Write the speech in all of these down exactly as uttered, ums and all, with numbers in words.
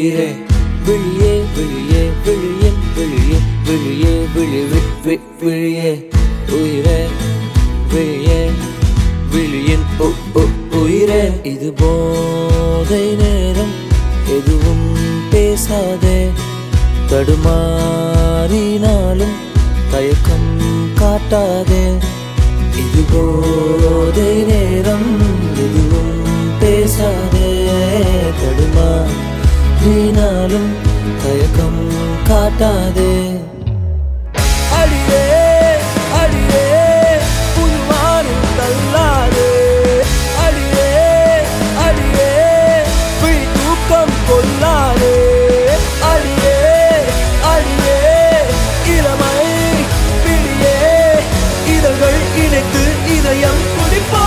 உயிரே விழியே விழியே விழியின் விழியே விழியே விழி விழியே உயிரே விழியே விழியின் உயிரே. இது போதை நேரம் எதுவும் பேசாதே, தடுமாறினாலும் தயக்கம் காட்டாதே. இது போதை நேரம் எதுவும் பேசாதே, தடுமாறினாலும் தயக்கம் காட்டாதே. அடியே அடியே புதுவானில் தள்ளாதே, அடியே அடியே விழி தூக்கம் கொள்ளாதே. அடியே அடியே இளமை பிடியே இதழ்கள் இணைத்து இதயம் துடிப்பா.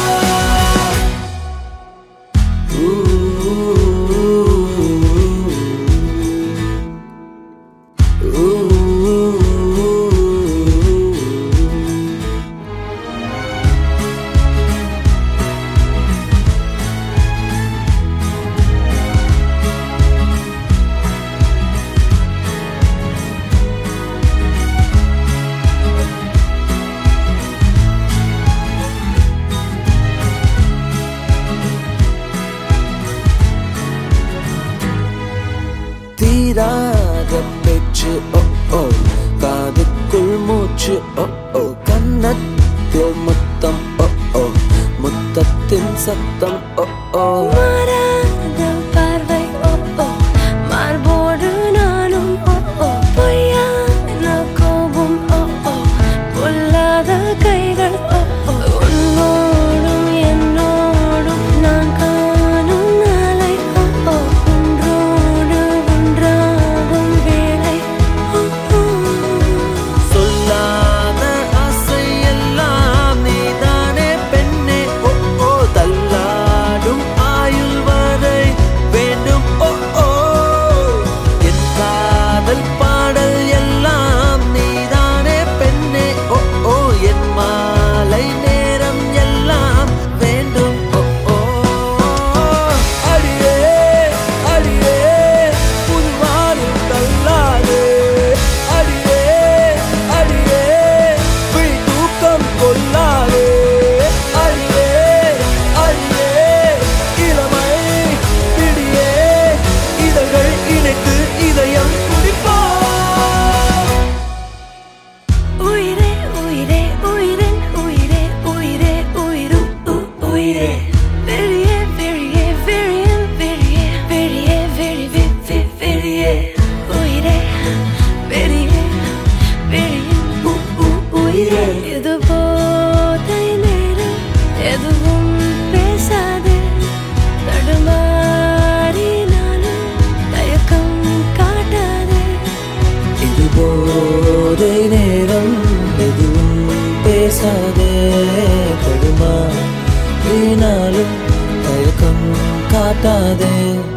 தீராத பேச்சு ஓ ஓ, காதுக்குள் மூச்சு ஓ ஓ, கன்னத்தில் முத்தம் ஓ ஓ, முத்தத்தின் சத்தம் ஓ ஓ. மாறாத பார்வை ஓ ஓ, மார்போடு நானும் ஓ ஓ, பொய்யான கோபம் ஓ ஓ, பொல்லாத கைகள் ஓ ஓ. உன்னோடும் என்னோடும் நான் காணும் நாளை ஓ ஓ, ஒன்றோடு ஒன்றாகும் வேளை ஓ ஓ. சொல்லாத ஆசை எல்லாம் நீதானே பெண்ணே ஓ ஓ, தள்ளாடும் ஆயுள் வரை வேண்டும் ஓ ஓ. என் காதல் பாடல் எல்லாம் நீதானே பெண்ணே ஓ ஓ, என் மாலை நேரம் எல்லாம் வேண்டும் ஓ ஓ. அடியே அடியே புதுவானில் தள்ளாதே, அடியே அடியே விழி தூக்கம் கொள்ளாதே. அடியே அடியே இளமை பிடியே இதழ்கள் இணைத்து இதயம் துடிப்பா. உயிரே உயிரே உயிரின் உயிரே உயிரே உயிரும் உயிரே. வெளியே வெளியே வெளியின் வெளியே வெளியே வெளி வி வெளியே உயிரே வெளியே வெளியின் உயிரே. இது போதை நேரம் எதுவும் பேசாதே, தடுமாறினாலும் தயக்கம் காட்டாதே. இது போதை நேரம் எதுவும் பேசாதே, தடுமாறினாலும் தயக்கம் காட்டாதே.